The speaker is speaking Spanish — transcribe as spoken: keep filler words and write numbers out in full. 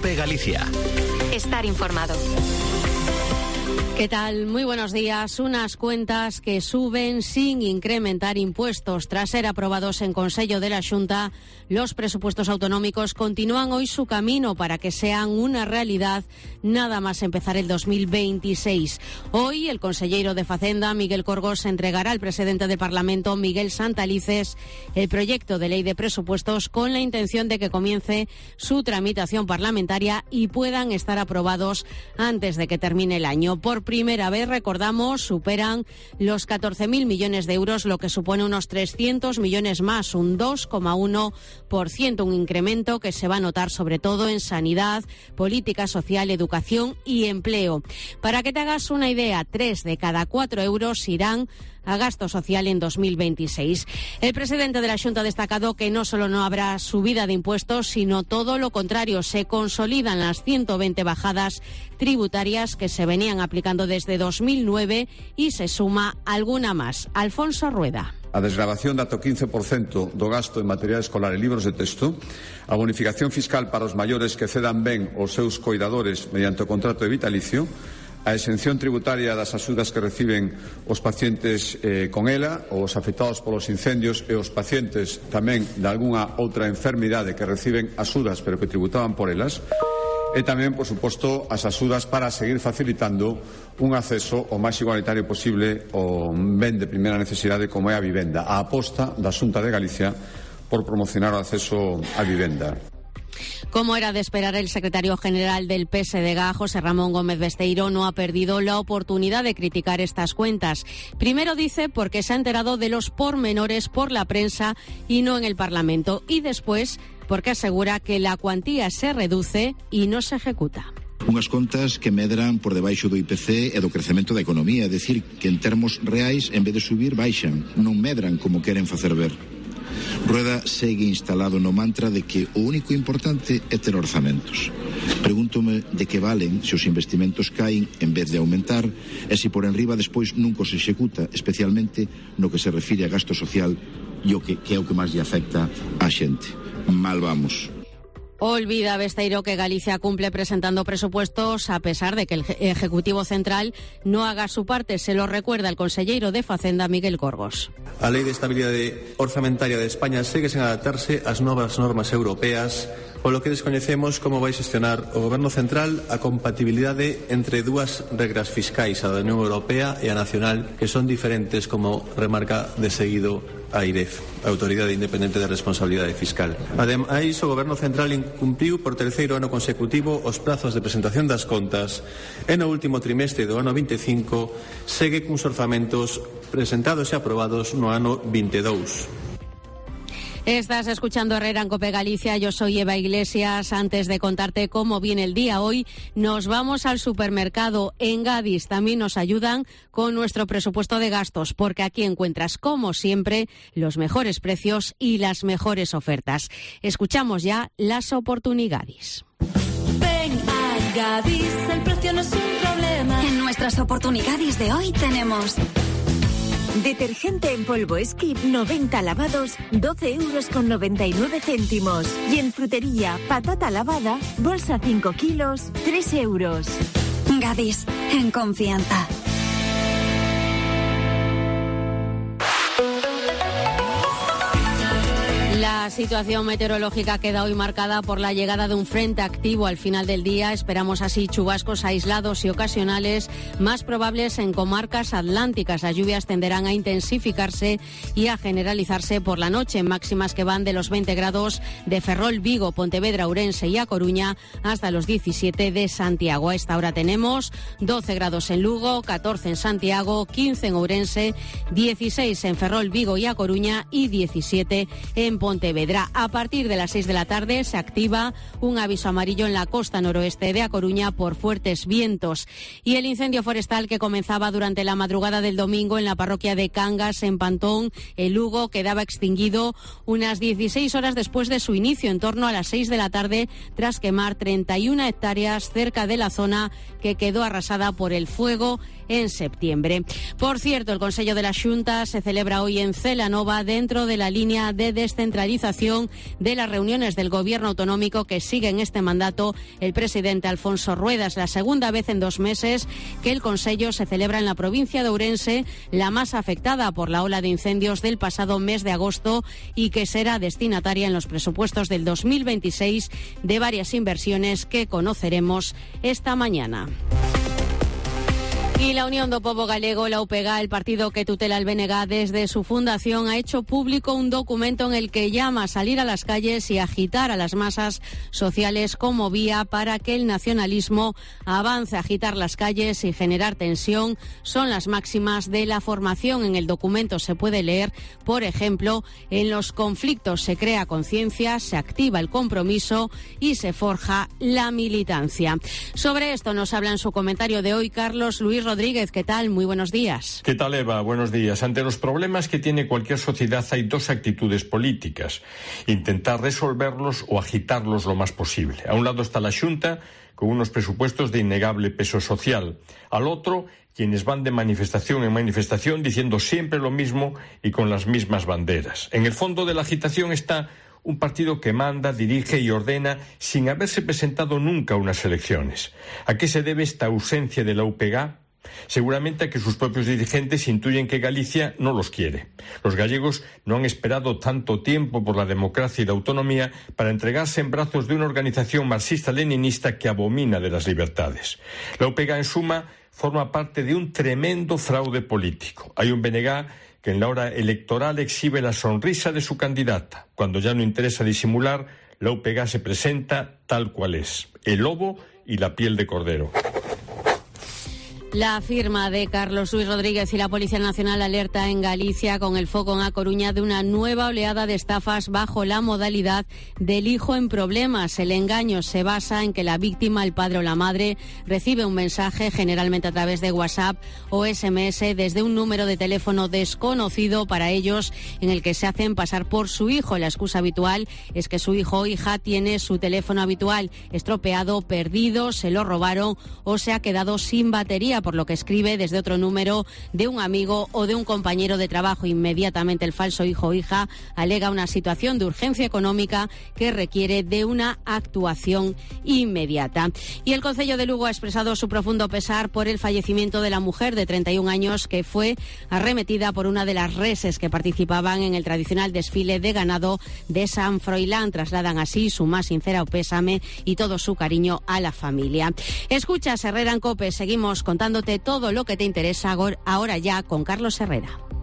COPE Galicia. Estar informado. ¿Qué tal? Muy buenos días. Unas cuentas que suben sin incrementar impuestos. Tras ser aprobados en Consello de la Xunta, los presupuestos autonómicos continúan hoy su camino para que sean una realidad nada más empezar el dos mil veintiséis. Hoy el consellero de Facenda, Miguel Corgos, entregará al presidente del Parlamento, Miguel Santalices, el proyecto de ley de presupuestos con la intención de que comience su tramitación parlamentaria y puedan estar aprobados antes de que termine el año. Por primera vez, recordamos, superan los catorce mil millones de euros, lo que supone unos trescientos millones más, un dos coma uno por ciento, un incremento que se va a notar sobre todo en sanidad, política social, educación y empleo. Para que te hagas una idea, tres de cada cuatro euros irán a gasto social en dos mil veintiséis. El presidente de la Xunta ha destacado que no solo no habrá subida de impuestos, sino todo lo contrario. Se consolidan las ciento veinte bajadas tributarias que se venían aplicando desde dos mil nueve y se suma alguna más. Alfonso Rueda. A desgravación de ata o quince por cento do gasto en material escolar e libros de texto, a bonificación fiscal para os maiores que cedan ben os seus coidadores mediante o contrato de vitalicio, a exención tributaria das axudas que reciben os pacientes eh, con ela, os afectados polos incendios e os pacientes tamén de algunha outra enfermidade que reciben axudas pero que tributaban por elas, e tamén, por suposto, as axudas para seguir facilitando un acceso o máis igualitario posible ao ben de primeira necesidade como é a vivenda, a aposta da Xunta de Galicia por promocionar o acceso á vivenda. Como era de esperar, el secretario general del P S D G, José Ramón Gómez Besteiro, no ha perdido la oportunidad de criticar estas cuentas. Primero dice porque se ha enterado de los pormenores por la prensa y no en el Parlamento. Y después porque asegura que la cuantía se reduce y no se ejecuta. Unhas contas que medran por debaixo do I P C e do crecemento da economía, é dicir, que en termos reais, en vez de subir, baixan, non medran como queren facer ver. Rueda segue instalado no mantra de que o único importante é ter orzamentos. Pregúntome de que valen se os investimentos caen en vez de aumentar e se por enriba despois nunca se executa, especialmente no que se refire a gasto social e o que, que é o que máis lle afecta á xente. Mal vamos. Olvida Besteiro que Galicia cumple presentando presupuestos a pesar de que el Ejecutivo Central no haga su parte. Se lo recuerda el consellero de Facenda, Miguel Corgos. A Lei de Estabilidade Orzamentaria de España segue sen adaptarse ás novas normas europeas, polo que descoñecemos como vai xestionar o Goberno Central a compatibilidade entre dúas regras fiscais, a da Unión Europea e a nacional, que son diferentes, como remarca de seguido a AIREF, a Autoridade Independente de Responsabilidade Fiscal. Ademais, o Goberno Central incumpriu por terceiro ano consecutivo os prazos de presentación das contas e no último trimestre do ano vinte e cinco segue cuns orzamentos presentados e aprobados no ano vinte e dous. Estás escuchando Herrera en COPE Galicia, yo soy Eva Iglesias. Antes de contarte cómo viene el día hoy, nos vamos al supermercado. En Gadis también nos ayudan con nuestro presupuesto de gastos, porque aquí encuentras, como siempre, los mejores precios y las mejores ofertas. Escuchamos ya las oportunidades. Ven a Gadis, el precio no es un problema. En nuestras oportunidades de hoy tenemos... Detergente en polvo Skip noventa lavados, doce euros con noventa y nueve céntimos. Y en frutería, patata lavada, bolsa cinco kilos, tres euros. Gadis, en confianza. La situación meteorológica queda hoy marcada por la llegada de un frente activo al final del día. Esperamos así chubascos aislados y ocasionales más probables en comarcas atlánticas. Las lluvias tenderán a intensificarse y a generalizarse por la noche, máximas que van de los veinte grados de Ferrol, Vigo, Pontevedra, Ourense y A Coruña hasta los diecisiete de Santiago. A esta hora tenemos doce grados en Lugo, catorce en Santiago, quince en Ourense, dieciséis en Ferrol, Vigo y A Coruña y diecisiete en Pontevedra. A partir de las seis de la tarde se activa un aviso amarillo en la costa noroeste de A Coruña por fuertes vientos. Y el incendio forestal que comenzaba durante la madrugada del domingo en la parroquia de Cangas, en Pantón, en Lugo, quedaba extinguido unas dieciséis horas después de su inicio, en torno a las seis de la tarde, tras quemar treinta y una hectáreas cerca de la zona que quedó arrasada por el fuego en septiembre. Por cierto, el Consello de la Xunta se celebra hoy en Celanova dentro de la línea de descentralización de las reuniones del Gobierno autonómico que sigue en este mandato el presidente Alfonso Rueda. Es la segunda vez en dos meses que el Consello se celebra en la provincia de Ourense, la más afectada por la ola de incendios del pasado mes de agosto y que será destinataria en los presupuestos del dos mil veintiséis de varias inversiones que conoceremos esta mañana. Y la Unión do Pobo Galego, la U P G, el partido que tutela el B N G desde su fundación, ha hecho público un documento en el que llama a salir a las calles y agitar a las masas sociales como vía para que el nacionalismo avance. Agitar las calles y generar tensión son las máximas de la formación. En el documento se puede leer, por ejemplo, en los conflictos se crea conciencia, se activa el compromiso y se forja la militancia. Sobre esto nos habla en su comentario de hoy Carlos Luis Rodríguez. ¿Qué tal? Muy buenos días. ¿Qué tal, Eva? Buenos días. Ante los problemas que tiene cualquier sociedad hay dos actitudes políticas: intentar resolverlos o agitarlos lo más posible. A un lado está la Xunta, con unos presupuestos de innegable peso social. Al otro, quienes van de manifestación en manifestación diciendo siempre lo mismo y con las mismas banderas. En el fondo de la agitación está un partido que manda, dirige y ordena sin haberse presentado nunca a unas elecciones. ¿A qué se debe esta ausencia de la U P G? Seguramente a que sus propios dirigentes intuyen que Galicia no los quiere. Los gallegos no han esperado tanto tiempo por la democracia y la autonomía para entregarse en brazos de una organización marxista-leninista que abomina de las libertades. La U P G, en suma, forma parte de un tremendo fraude político. Hay un B N G que en la hora electoral exhibe la sonrisa de su candidata. Cuando ya no interesa disimular, la U P G se presenta tal cual es: el lobo y la piel de cordero. La firma de Carlos Luis Rodríguez y la Policía Nacional alerta en Galicia con el foco en A Coruña de una nueva oleada de estafas bajo la modalidad del hijo en problemas. El engaño se basa en que la víctima, el padre o la madre, recibe un mensaje, generalmente a través de WhatsApp o S M S, desde un número de teléfono desconocido para ellos, en el que se hacen pasar por su hijo. La excusa habitual es que su hijo o hija tiene su teléfono habitual estropeado, perdido, se lo robaron o se ha quedado sin batería, por lo que escribe desde otro número de un amigo o de un compañero de trabajo. Inmediatamente el falso hijo o hija alega una situación de urgencia económica que requiere de una actuación inmediata. Y el Concello de Lugo ha expresado su profundo pesar por el fallecimiento de la mujer de treinta y un años que fue arremetida por una de las reses que participaban en el tradicional desfile de ganado de San Froilán. Trasladan así su más sincero pésame y todo su cariño a la familia. Escuchas Herrera en COPE. Seguimos contando todo lo que te interesa ahora ya con Carlos Herrera.